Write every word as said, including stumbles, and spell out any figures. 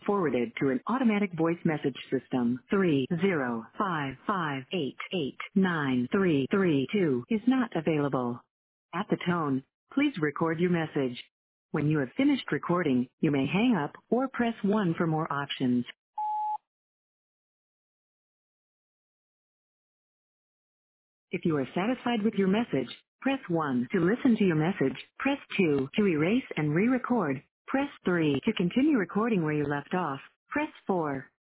forwarded to an automatic voice message system. three zero five five eight eight nine three three two is not available. At the tone, please record your message. When you have finished recording, you may hang up or press one for more options. If you are satisfied with your message, press one. To listen to your message, press two. To erase and re-record, press three. To continue recording where you left off, press four.